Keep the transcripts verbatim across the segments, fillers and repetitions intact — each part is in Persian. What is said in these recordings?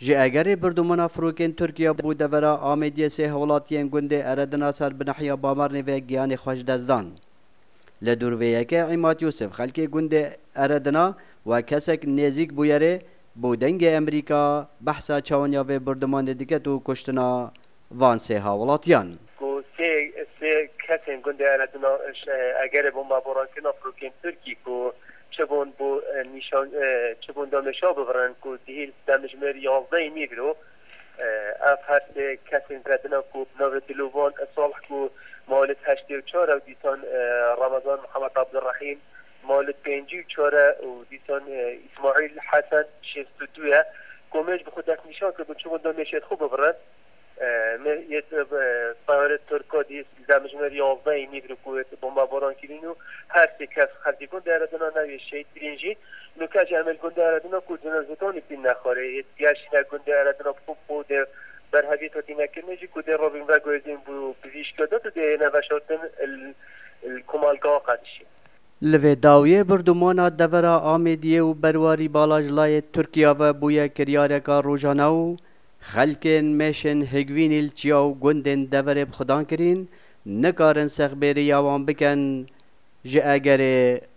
جه اگر بردومانا فروکن ترکیه بو دورا آمیدیه سه هولاتین گنده اردنا سر بنحیا بامرنی و گیان خوش دزدان. لدورویه که عماد یوسف خلک گنده اردنا و کسک نزیک بویره بودنگ امریکا بحثا چاونیا و بردومان دیگه تو کشتنا وان سه هولاتیان. کو سه سه کسین گنده اردنا اگر بومبا بوران کنا فروکن ترکی کو چبون بو نشان چبون دانشا ببرن کو دیل دانشمر یازده میگرو اف هر کسین ردنا کو نو دلوان صالح کو مالت هشتی و چهار و دیسان رمضان محمد عبدالرحیم مالت پنجی و چهار و دیسان اسماعیل حسن شست و دویه کومش بخود نشان که چبون دانشت خوب ببرن یه طایره ترکا دیست دانشمر یازده میگرو کو بمب باران کلینو هر سه کس خرجی کن در ادنا نوی شهید برینجی نکاش عمل کن در ادنا کو جنازتانی بین نخواره یاشی نکن در ادنا خوب بود بر حقیقت تی نکنیجی کو در رابین و گویدین بو بیش کده تو ده نوشتن الکمالگاه قدشی لوی داویه بردومانا دورا آمیدیه و برواری بالاجلای ترکیه و بویا کریارکا روژاناو خلکن میشن هگوینیل چیاو گندن دوره بخدان کرین نکارن سخبری یاوان بکن جه اگر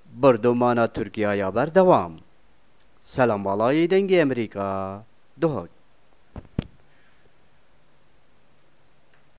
بردومانا ترکیه یا بردوام. سلام بالای دنگ امریکا دوهک.